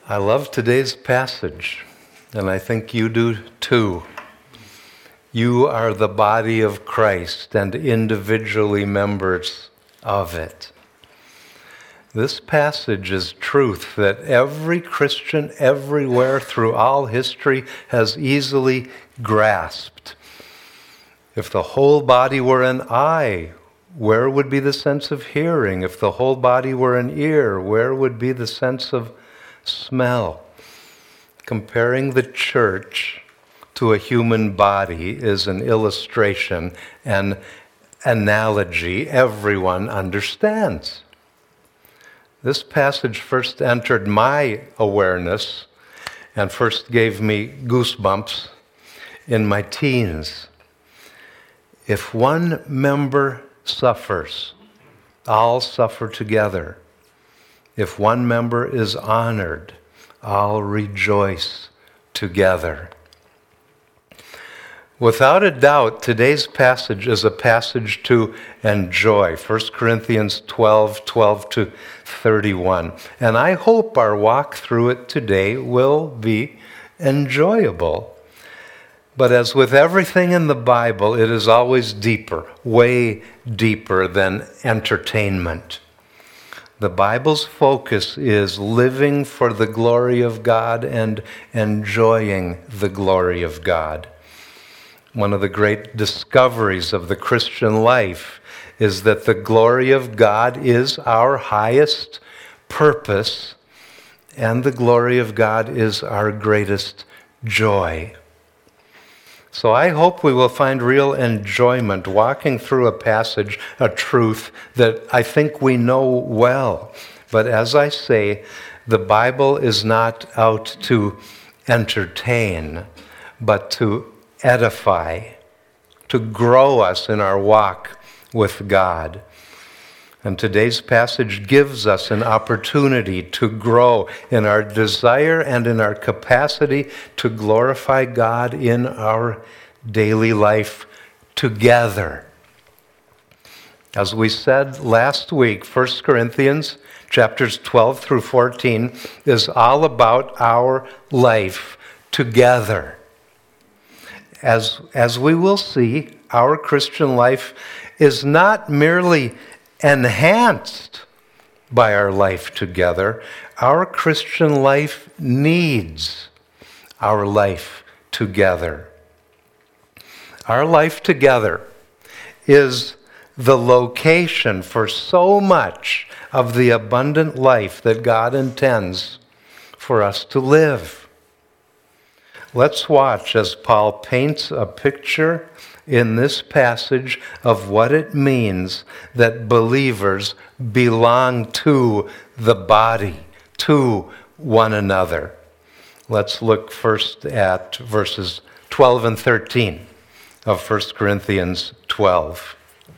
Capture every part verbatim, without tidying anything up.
I love today's passage, and I think you do too. You are the body of Christ and individually members of it. This passage is truth that every Christian everywhere through all history has easily grasped. If the whole body were an eye, where would be the sense of hearing? If the whole body were an ear, where would be the sense of smell? Comparing the church to a human body is an illustration, an analogy everyone understands. This passage first entered my awareness and first gave me goosebumps in my teens. If one member suffers, all suffer together. If one member is honored, all rejoice together. Without a doubt, today's passage is a passage to enjoy. First Corinthians twelve, twelve to thirty-one. And I hope our walk through it today will be enjoyable. But as with everything in the Bible, it is always deeper, way deeper than entertainment. The Bible's focus is living for the glory of God and enjoying the glory of God. One of the great discoveries of the Christian life is that the glory of God is our highest purpose, and the glory of God is our greatest joy. So I hope we will find real enjoyment walking through a passage, a truth that I think we know well. But as I say, the Bible is not out to entertain, but to edify, to grow us in our walk with God. And today's passage gives us an opportunity to grow in our desire and in our capacity to glorify God in our daily life together. As we said last week, First Corinthians chapters twelve through fourteen is all about our life together. As, as we will see, our Christian life is not merely enhanced by our life together. Our Christian life needs our life together. Our life together is the location for so much of the abundant life that God intends for us to live. Let's watch as Paul paints a picture in this passage of what it means that believers belong to the body, to one another. Let's look first at verses twelve and thirteen of First Corinthians twelve.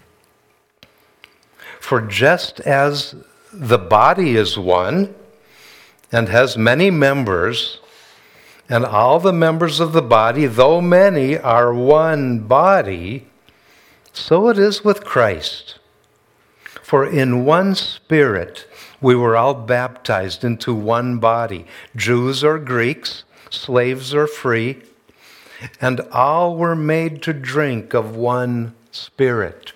For just as the body is one and has many members, and all the members of the body, though many, are one body, so it is with Christ. For in one Spirit we were all baptized into one body, Jews or Greeks, slaves or free, and all were made to drink of one Spirit.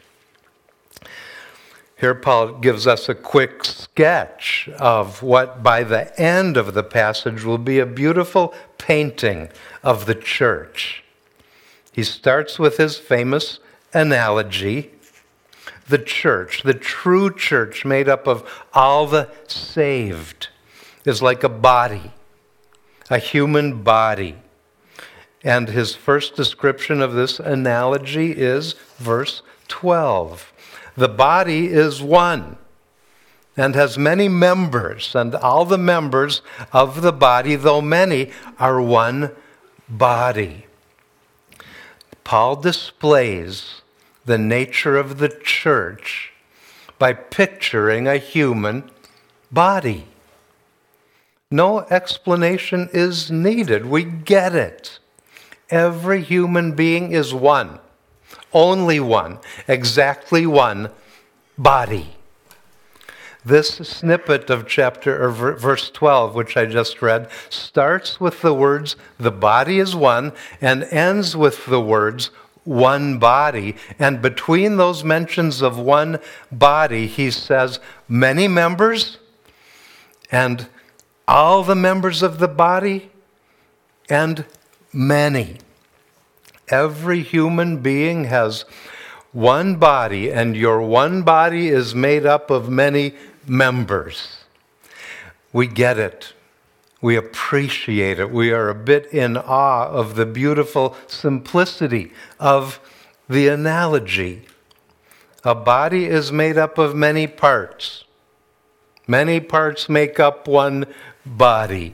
Here Paul gives us a quick sketch of what by the end of the passage will be a beautiful painting of the church. He starts with his famous analogy. The church, the true church made up of all the saved, is like a body, a human body. And his first description of this analogy is verse twelve. The body is one and has many members, and all the members of the body, though many, are one body. Paul displays the nature of the church by picturing a human body. No explanation is needed. We get it. Every human being is one. Only one, exactly one body. This snippet of chapter or verse twelve, which I just read, starts with the words, the body is one, and ends with the words, one body. And between those mentions of one body, he says, many members, and all the members of the body, and many. Every human being has one body, and your one body is made up of many members. We get it. We appreciate it. We are a bit in awe of the beautiful simplicity of the analogy. A body is made up of many parts. Many parts make up one body.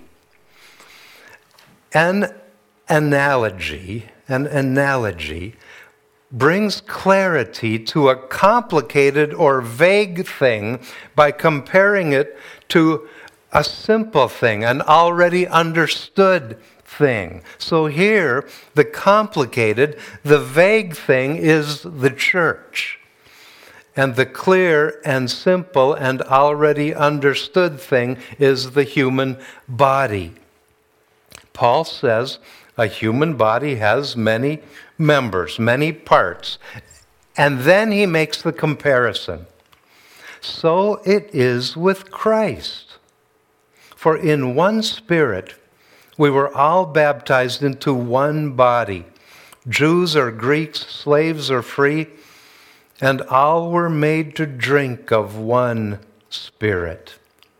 An analogy, an analogy brings clarity to a complicated or vague thing by comparing it to a simple thing, an already understood thing. So here, the complicated, the vague thing is the church. And the clear and simple and already understood thing is the human body. Paul says a human body has many members, many parts. And then he makes the comparison. So it is with Christ. For in one Spirit we were all baptized into one body, Jews or Greeks, slaves or free, and all were made to drink of one Spirit.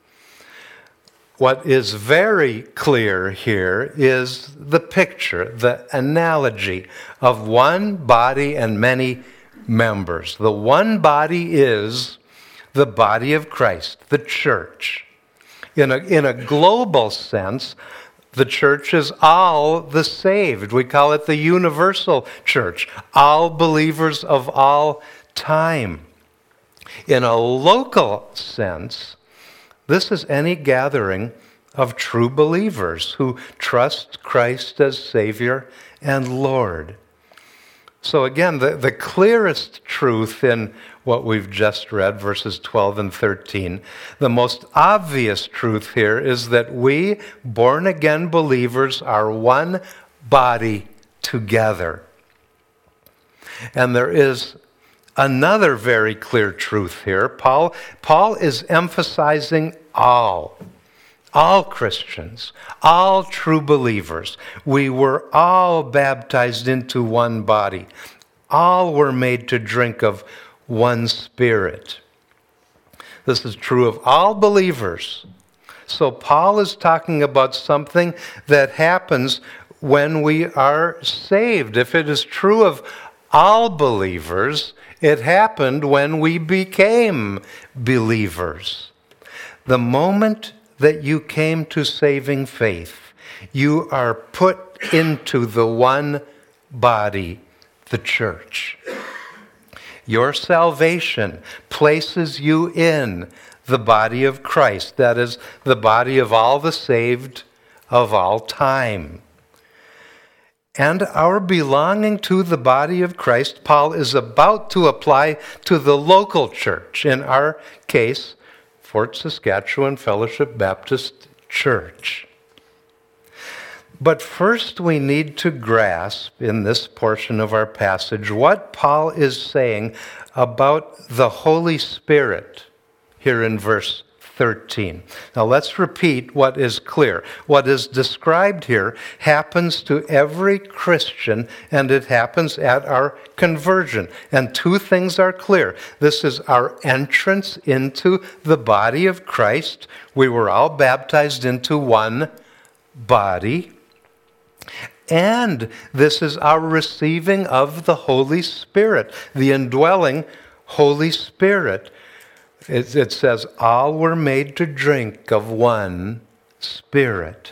What is very clear here is the picture, the analogy of one body and many members. The one body is the body of Christ, the church. In a, in a global sense, the church is all the saved. We call it the universal church, all believers of all time. In a local sense, this is any gathering of true believers who trust Christ as Savior and Lord. So again, the, the clearest truth in what we've just read, verses twelve and thirteen, the most obvious truth here is that we, born-again believers, are one body together. And there is another very clear truth here. Paul, Paul is emphasizing all, all Christians, all true believers. We were all baptized into one body. All were made to drink of one Spirit. This is true of all believers. So Paul is talking about something that happens when we are saved. If it is true of all believers, it happened when we became believers. The moment that you came to saving faith, you are put into the one body, the church. Your salvation places you in the body of Christ, that is, the body of all the saved of all time. And our belonging to the body of Christ, Paul is about to apply to the local church, in our case, Fort Saskatchewan Fellowship Baptist Church. But first we need to grasp in this portion of our passage what Paul is saying about the Holy Spirit here in verse thirteen. Now let's repeat what is clear. What is described here happens to every Christian, and it happens at our conversion. And two things are clear. This is our entrance into the body of Christ. We were all baptized into one body. And this is our receiving of the Holy Spirit, the indwelling Holy Spirit. It, it says, all were made to drink of one Spirit.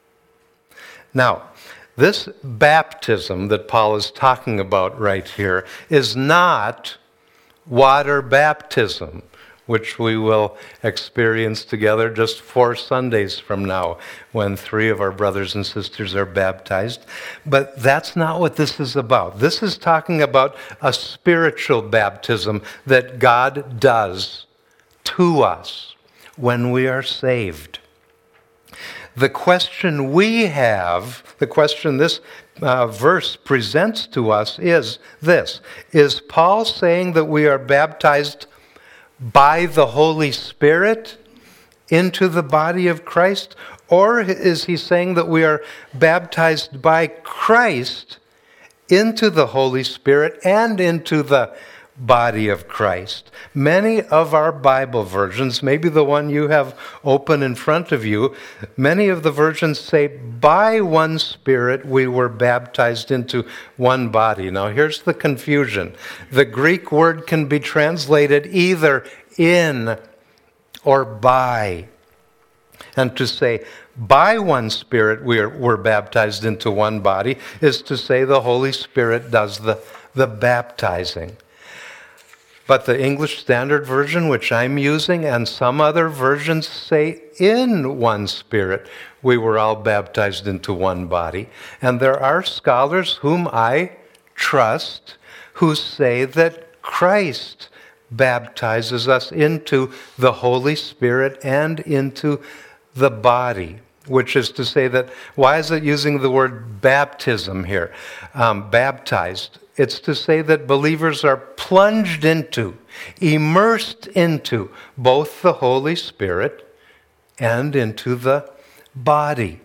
Now, this baptism that Paul is talking about right here is not water baptism, which we will experience together just four Sundays from now when three of our brothers and sisters are baptized. But that's not what this is about. This is talking about a spiritual baptism that God does to us when we are saved. The question we have, the question this uh, verse presents to us is this: is Paul saying that we are baptized by the Holy Spirit into the body of Christ? Or is he saying that we are baptized by Christ into the Holy Spirit and into the body of Christ? Many of our Bible versions, maybe the one you have open in front of you, many of the versions say, by one Spirit we were baptized into one body. Now here's the confusion. The Greek word can be translated either in or by. And to say, by one Spirit we are, we're baptized into one body, is to say the Holy Spirit does the, the baptizing. But the English Standard Version, which I'm using, and some other versions say, in one Spirit we were all baptized into one body. And there are scholars whom I trust who say that Christ baptizes us into the Holy Spirit and into the body, which is to say that, why is it using the word baptism here? Um, baptized. It's to say that believers are plunged into, immersed into both the Holy Spirit and into the body.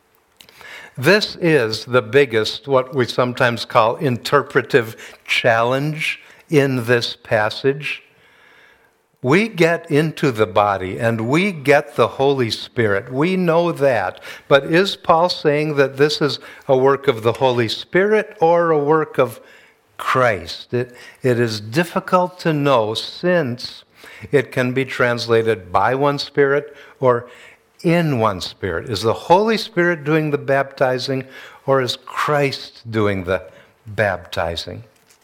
This is the biggest, what we sometimes call interpretive challenge in this passage. We get into the body and we get the Holy Spirit. We know that. But is Paul saying that this is a work of the Holy Spirit or a work of Christ? It, it is difficult to know, since it can be translated by one Spirit or in one Spirit. Is the Holy Spirit doing the baptizing, or is Christ doing the baptizing?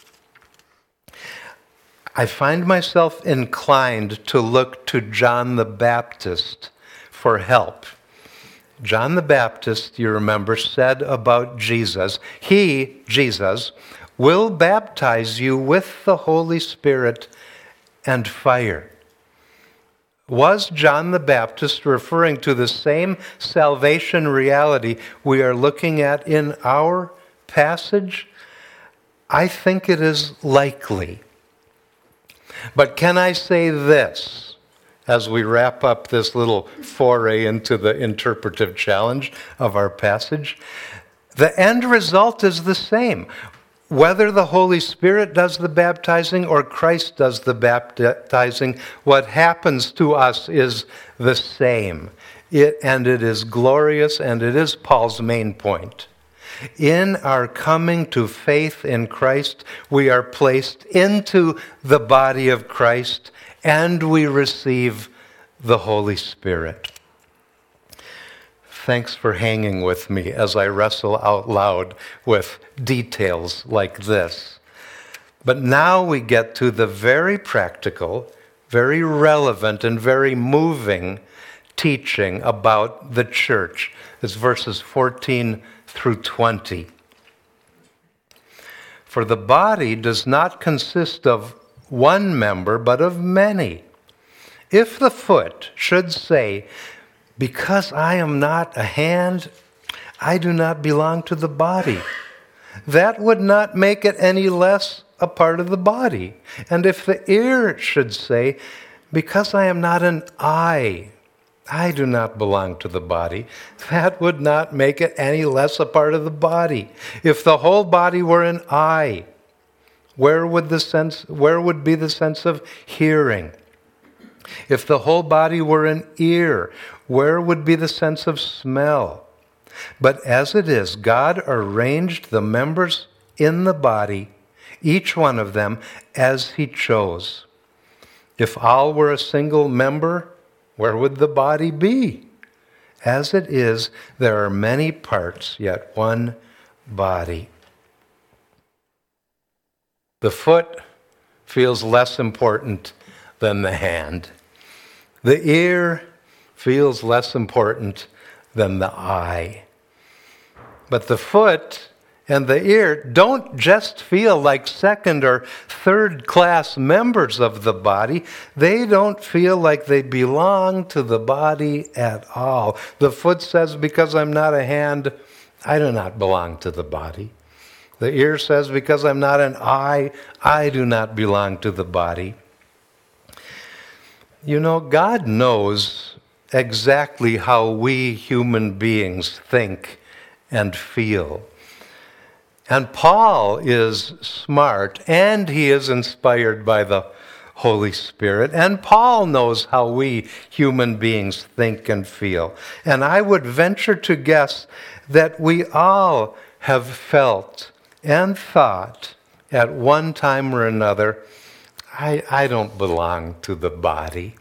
I find myself inclined to look to John the Baptist for help. John the Baptist, you remember, said about Jesus, he, Jesus, will baptize you with the Holy Spirit and fire. Was John the Baptist referring to the same salvation reality we are looking at in our passage? I think it is likely. But can I say this, as we wrap up this little foray into the interpretive challenge of our passage? The end result is the same. Whether the Holy Spirit does the baptizing or Christ does the baptizing, what happens to us is the same. It, and it is glorious, and it is Paul's main point. In our coming to faith in Christ, we are placed into the body of Christ, and we receive the Holy Spirit. Thanks for hanging with me as I wrestle out loud with details like this. But now we get to the very practical, very relevant, and very moving teaching about the church. It's verses fourteen through twenty. For the body does not consist of one member, but of many. If the foot should say, because I am not a hand, I do not belong to the body, that would not make it any less a part of the body. And if the ear should say, because I am not an eye, I do not belong to the body, that would not make it any less a part of the body. If the whole body were an eye, where would the sense, where would be the sense of hearing? If the whole body were an ear, where would be the sense of smell? But as it is, God arranged the members in the body, each one of them, as he chose. If all were a single member, where would the body be? As it is, there are many parts, yet one body. The foot feels less important than the hand. The ear feels less important than the eye. But the foot and the ear don't just feel like second or third class members of the body. They don't feel like they belong to the body at all. The foot says, because I'm not a hand, I do not belong to the body. The ear says, because I'm not an eye, I do not belong to the body. You know, God knows exactly how we human beings think and feel. And Paul is smart, and he is inspired by the Holy Spirit. And Paul knows how we human beings think and feel. And I would venture to guess that we all have felt and thought at one time or another, I, I don't belong to the body.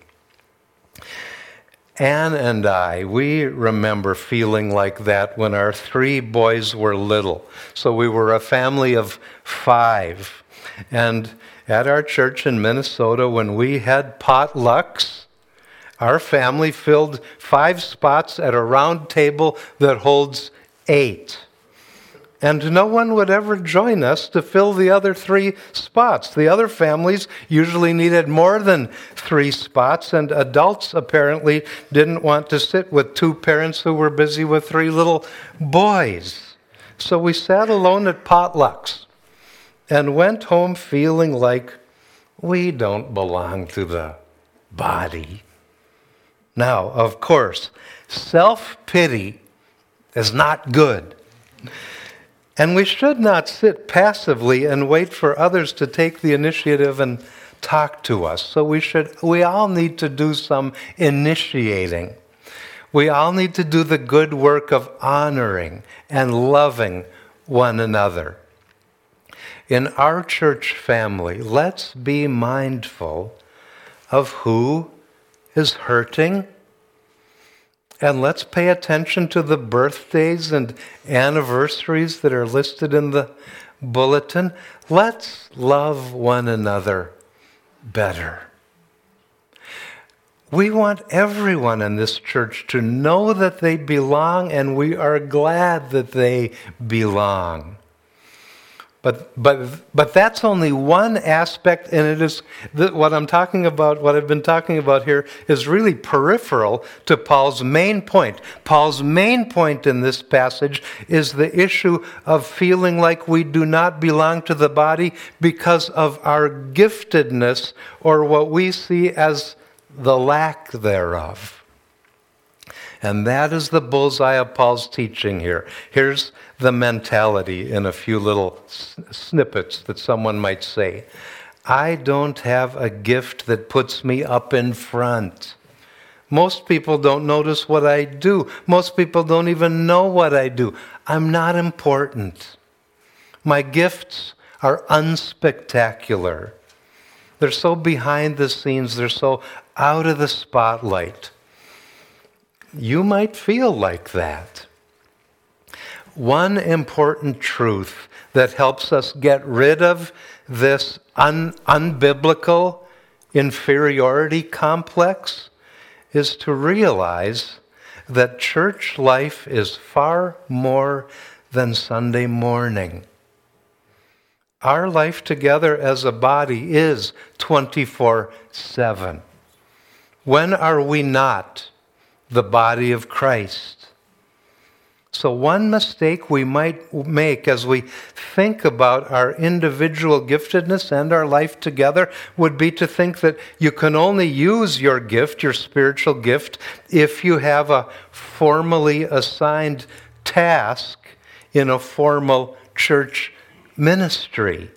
Anne and I, we remember feeling like that when our three boys were little. So we were a family of five. And at our church in Minnesota, when we had potlucks, our family filled five spots at a round table that holds eight. And no one would ever join us to fill the other three spots. The other families usually needed more than three spots, and adults apparently didn't want to sit with two parents who were busy with three little boys. So we sat alone at potlucks and went home feeling like we don't belong to the body. Now, of course, self-pity is not good. And we should not sit passively and wait for others to take the initiative and talk to us. So we should, we all need to do some initiating. We all need to do the good work of honoring and loving one another. In our church family, let's be mindful of who is hurting. And let's pay attention to the birthdays and anniversaries that are listed in the bulletin. Let's love one another better. We want everyone in this church to know that they belong, and we are glad that they belong. But but but that's only one aspect, and it is what I'm talking about, what I've been talking about here is really peripheral to Paul's main point. Paul's main point in this passage is the issue of feeling like we do not belong to the body because of our giftedness, or what we see as the lack thereof. And that is the bullseye of Paul's teaching here. Here's the mentality in a few little snippets that someone might say. I don't have a gift that puts me up in front. Most people don't notice what I do. Most people don't even know what I do. I'm not important. My gifts are unspectacular. They're so behind the scenes. They're so out of the spotlight. You might feel like that. One important truth that helps us get rid of this un- unbiblical inferiority complex is to realize that church life is far more than Sunday morning. Our life together as a body is twenty-four seven. When are we not the body of Christ? So one mistake we might make as we think about our individual giftedness and our life together would be to think that you can only use your gift, your spiritual gift, if you have a formally assigned task in a formal church ministry.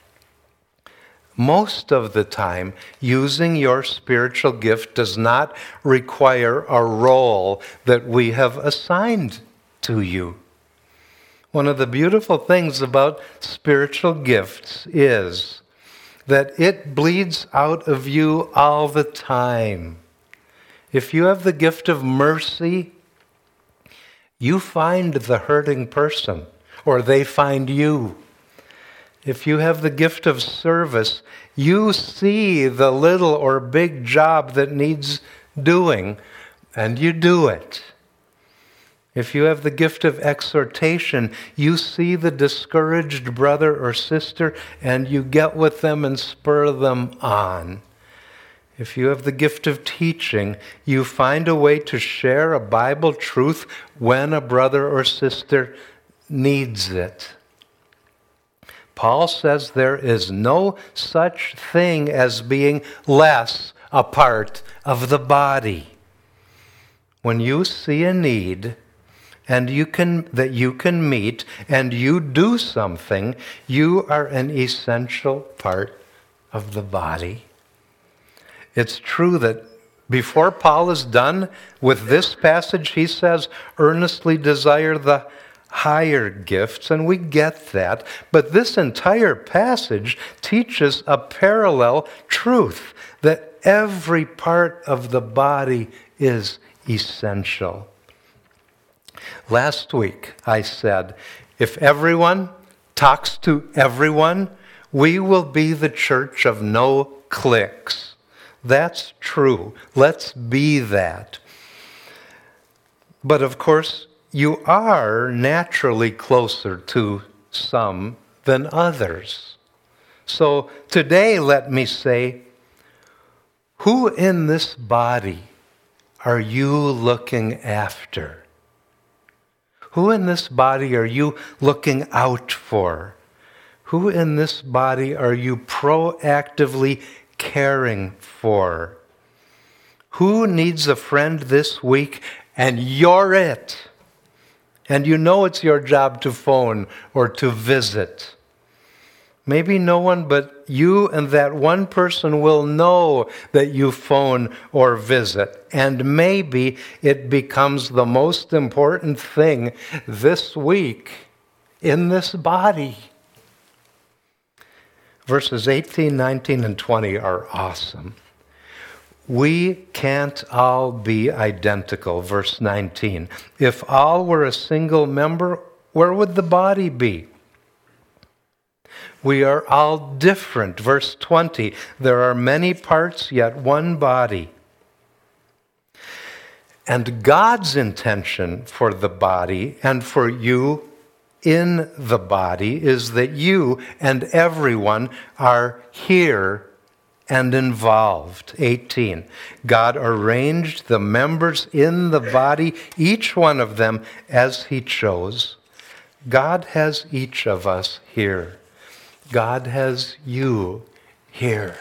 Most of the time, using your spiritual gift does not require a role that we have assigned to you. One of the beautiful things about spiritual gifts is that it bleeds out of you all the time. If you have the gift of mercy, you find the hurting person, or they find you. If you have the gift of service, you see the little or big job that needs doing, and you do it. If you have the gift of exhortation, you see the discouraged brother or sister and you get with them and spur them on. If you have the gift of teaching, you find a way to share a Bible truth when a brother or sister needs it. Paul says there is no such thing as being less a part of the body. When you see a need and you can that you can meet and you do something, you are an essential part of the body. It's true that before Paul is done with this passage, he says, earnestly desire the higher gifts, and we get that. But this entire passage teaches a parallel truth, that every part of the body is essential. Last week I said, if everyone talks to everyone, we will be the church of no cliques. That's true. Let's be that. But of course, you are naturally closer to some than others. So today, let me say, who in this body are you looking after? Who in this body are you looking out for? Who in this body are you proactively caring for? Who needs a friend this week and you're it? And you know it's your job to phone or to visit. Maybe no one but you and that one person will know that you phone or visit. And maybe it becomes the most important thing this week in this body. Verses eighteen, nineteen, and twenty are awesome. We can't all be identical, verse nineteen. If all were a single member, where would the body be? We are all different, verse twenty. There are many parts, yet one body. And God's intention for the body and for you in the body is that you and everyone are here and involved. eighteen. God arranged the members in the body, each one of them as he chose. God has each of us here. God has you here.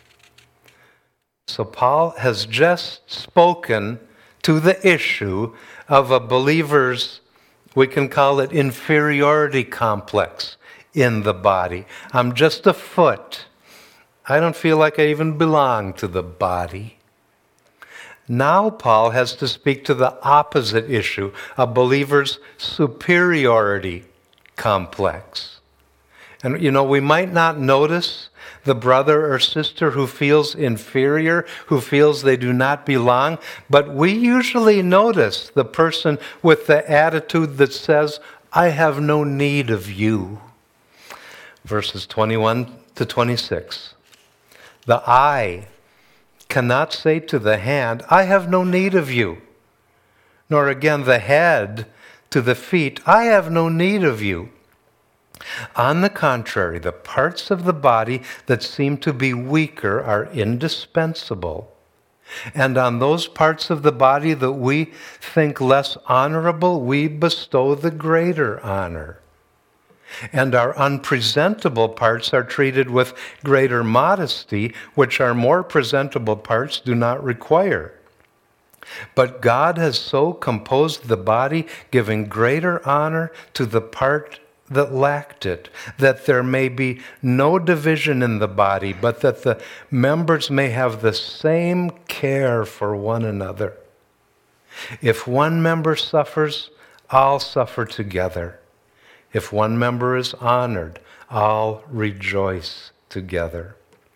So Paul has just spoken to the issue of a believer's, we can call it inferiority complex in the body. I'm just a foot. I don't feel like I even belong to the body. Now Paul has to speak to the opposite issue, a believer's superiority complex. And you know, we might not notice the brother or sister who feels inferior, who feels they do not belong, but we usually notice the person with the attitude that says, I have no need of you. Verses twenty-one to twenty-six. The eye cannot say to the hand, I have no need of you. Nor again the head to the feet, I have no need of you. On the contrary, the parts of the body that seem to be weaker are indispensable. And on those parts of the body that we think less honorable, we bestow the greater honor. And our unpresentable parts are treated with greater modesty, which our more presentable parts do not require. But God has so composed the body, giving greater honor to the part that lacked it, that there may be no division in the body, but that the members may have the same care for one another. If one member suffers, all suffer together. If one member is honored, all rejoice together.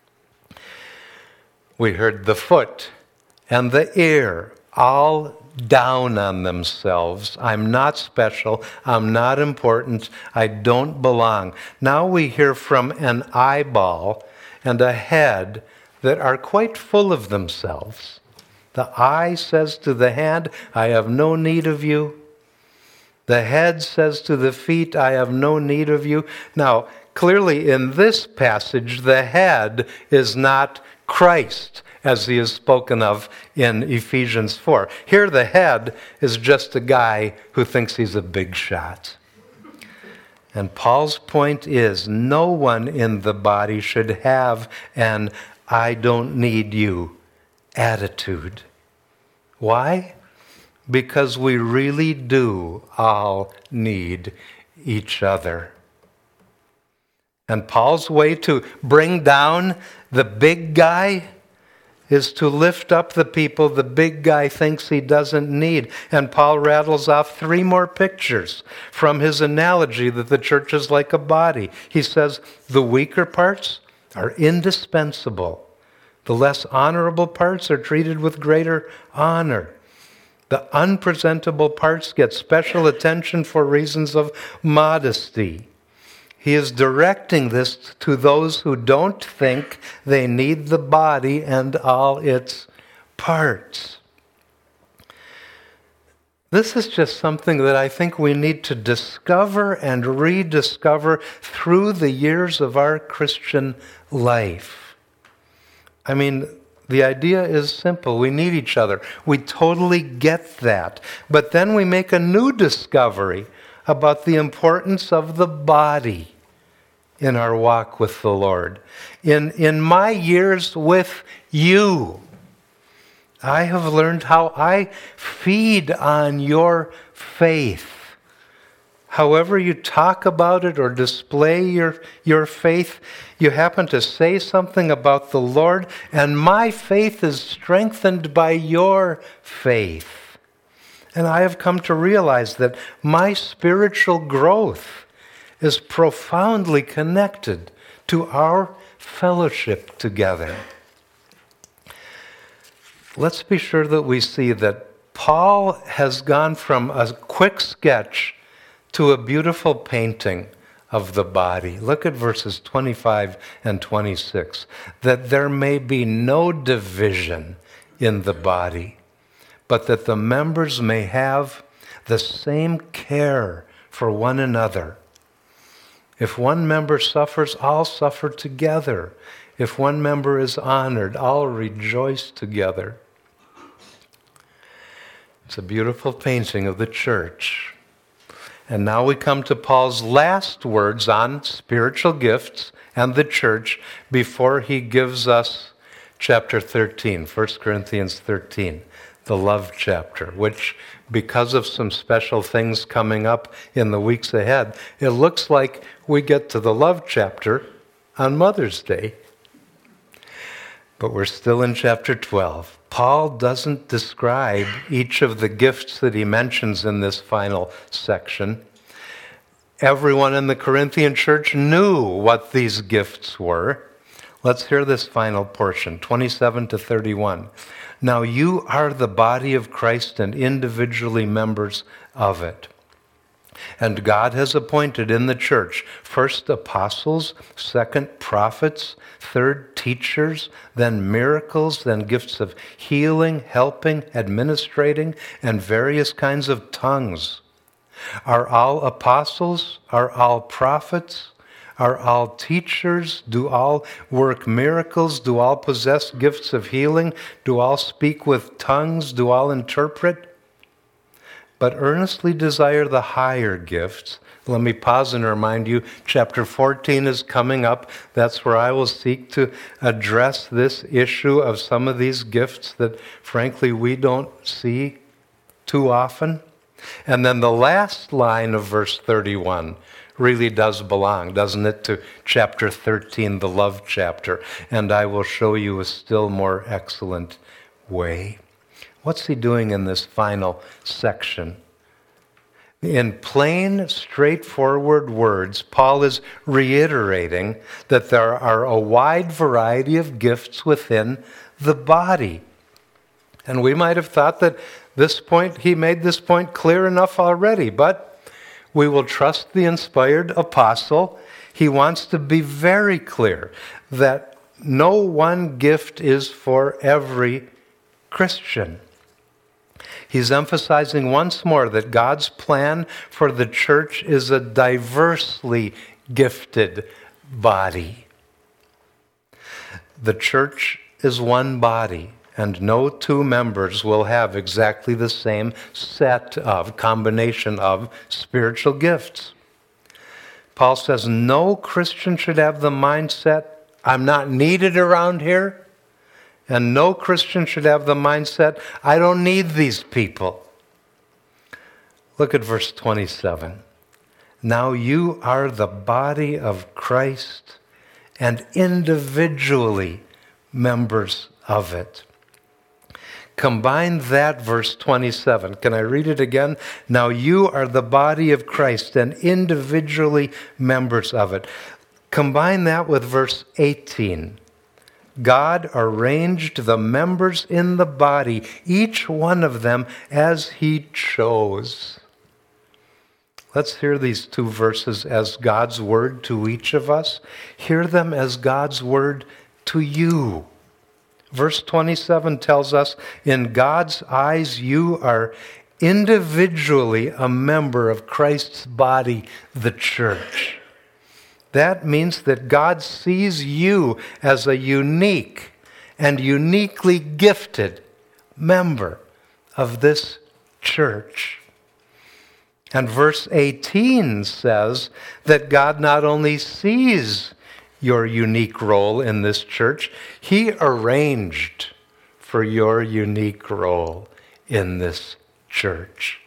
We heard the foot and the ear all down on themselves. I'm not special. I'm not important. I don't belong. Now we hear from an eyeball and a head that are quite full of themselves. The eye says to the hand, I have no need of you. The head says to the feet, I have no need of you. Now, clearly in this passage, the head is not Christ, as he is spoken of in Ephesians four. Here the head is just a guy who thinks he's a big shot. And Paul's point is, no one in the body should have an I don't need you attitude. Why? Because we really do all need each other. And Paul's way to bring down the big guy is to lift up the people the big guy thinks he doesn't need. And Paul rattles off three more pictures from his analogy that the church is like a body. He says the weaker parts are indispensable. The less honorable parts are treated with greater honor. The unpresentable parts get special attention for reasons of modesty. He is directing this to those who don't think they need the body and all its parts. This is just something that I think we need to discover and rediscover through the years of our Christian life. I mean, the idea is simple. We need each other. We totally get that. But then we make a new discovery about the importance of the body in our walk with the Lord. In, in my years with you, I have learned how I feed on your faith. However you talk about it or display your, your faith, you happen to say something about the Lord, and my faith is strengthened by your faith. And I have come to realize that my spiritual growth is profoundly connected to our fellowship together. Let's be sure that we see that Paul has gone from a quick sketch to a beautiful painting of the body. Look at verses twenty-five and twenty-six. That there may be no division in the body, but that the members may have the same care for one another. If one member suffers, all suffer together. If one member is honored, all rejoice together. It's a beautiful painting of the church. And now we come to Paul's last words on spiritual gifts and the church before he gives us chapter thirteen, First Corinthians thirteen, the love chapter, which, because of some special things coming up in the weeks ahead, it looks like we get to the love chapter on Mother's Day. But we're still in chapter twelve. Paul doesn't describe each of the gifts that he mentions in this final section. Everyone in the Corinthian church knew what these gifts were. Let's hear this final portion, twenty-seven to thirty-one. Now you are the body of Christ and individually members of it. And God has appointed in the church first apostles, second prophets, third teachers, then miracles, then gifts of healing, helping, administrating, and various kinds of tongues. Are all apostles? Are all prophets? Are all teachers? Do all work miracles? Do all possess gifts of healing? Do all speak with tongues? Do all interpret? But earnestly desire the higher gifts. Let me pause and remind you, chapter fourteen is coming up. That's where I will seek to address this issue of some of these gifts that, frankly, we don't see too often. And then the last line of verse thirty-one really does belong, doesn't it, to chapter thirteen, the love chapter. And I will show you a still more excellent way. What's he doing in this final section? In plain, straightforward words, Paul is reiterating that there are a wide variety of gifts within the body. And we might have thought that this point, he made this point clear enough already, but we will trust the inspired apostle. He wants to be very clear that no one gift is for every Christian. He's emphasizing once more that God's plan for the church is a diversely gifted body. The church is one body, and no two members will have exactly the same set of, combination of spiritual gifts. Paul says no Christian should have the mindset, I'm not needed around here. And no Christian should have the mindset, I don't need these people. Look at verse twenty-seven. Now you are the body of Christ and individually members of it. Combine that verse twenty-seven. Can I read it again? Now you are the body of Christ and individually members of it. Combine that with verse eighteen. God arranged the members in the body, each one of them as he chose. Let's hear these two verses as God's word to each of us. Hear them as God's word to you. Verse twenty-seven tells us, in God's eyes you are individually a member of Christ's body, the church. That means that God sees you as a unique and uniquely gifted member of this church. And verse eighteen says that God not only sees your unique role in this church, he arranged for your unique role in this church.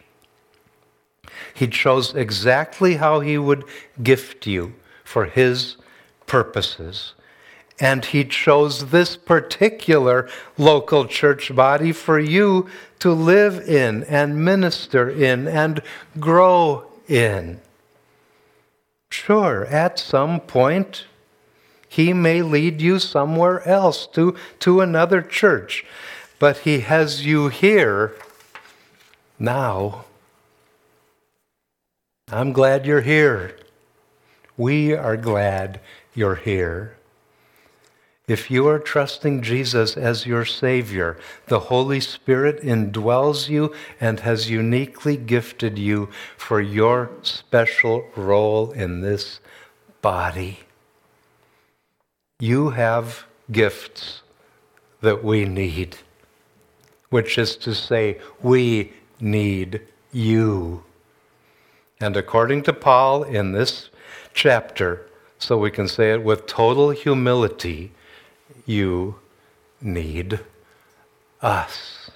He chose exactly how he would gift you for his purposes. And he chose this particular local church body for you to live in and minister in and grow in. Sure, at some point, he may lead you somewhere else to, to another church, but he has you here now. I'm glad you're here. We are glad you're here. If you are trusting Jesus as your Savior, the Holy Spirit indwells you and has uniquely gifted you for your special role in this body. You have gifts that we need, which is to say, we need you. And according to Paul in this chapter, so we can say it with total humility, you need us.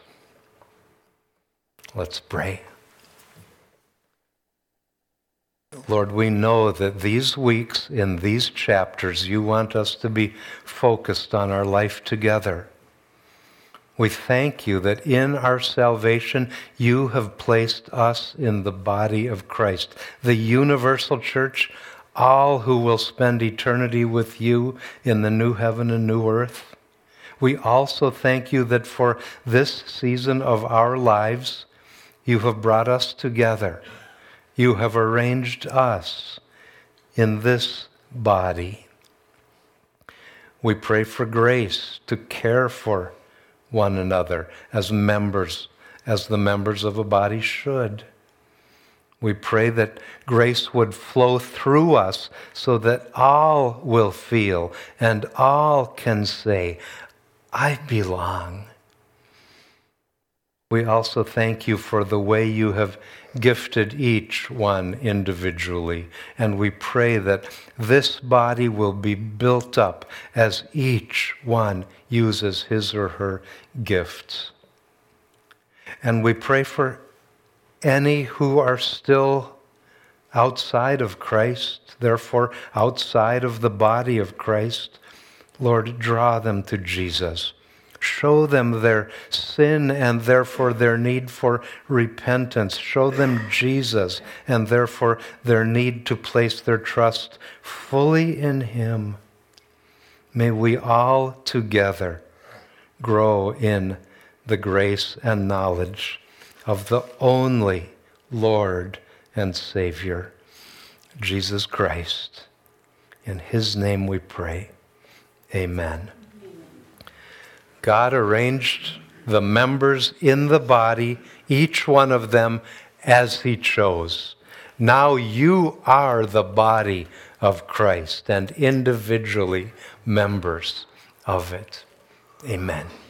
Let's pray. Lord, we know that these weeks in these chapters, you want us to be focused on our life together. We thank you that in our salvation, you have placed us in the body of Christ, the universal church, all who will spend eternity with you in the new heaven and new earth. We also thank you that for this season of our lives, you have brought us together. You have arranged us in this body. We pray for grace to care for one another as members, as the members of a body should. We pray that grace would flow through us so that all will feel and all can say, I belong. We also thank you for the way you have gifted each one individually. And we pray that this body will be built up as each one uses his or her gifts. And we pray for any who are still outside of Christ, therefore outside of the body of Christ. Lord, draw them to Jesus. Show them their sin and therefore their need for repentance. Show them Jesus and therefore their need to place their trust fully in him. May we all together grow in the grace and knowledge of the only Lord and Savior, Jesus Christ. In his name we pray. Amen. God arranged the members in the body, each one of them as he chose. Now you are the body of Christ and individually members of it. Amen.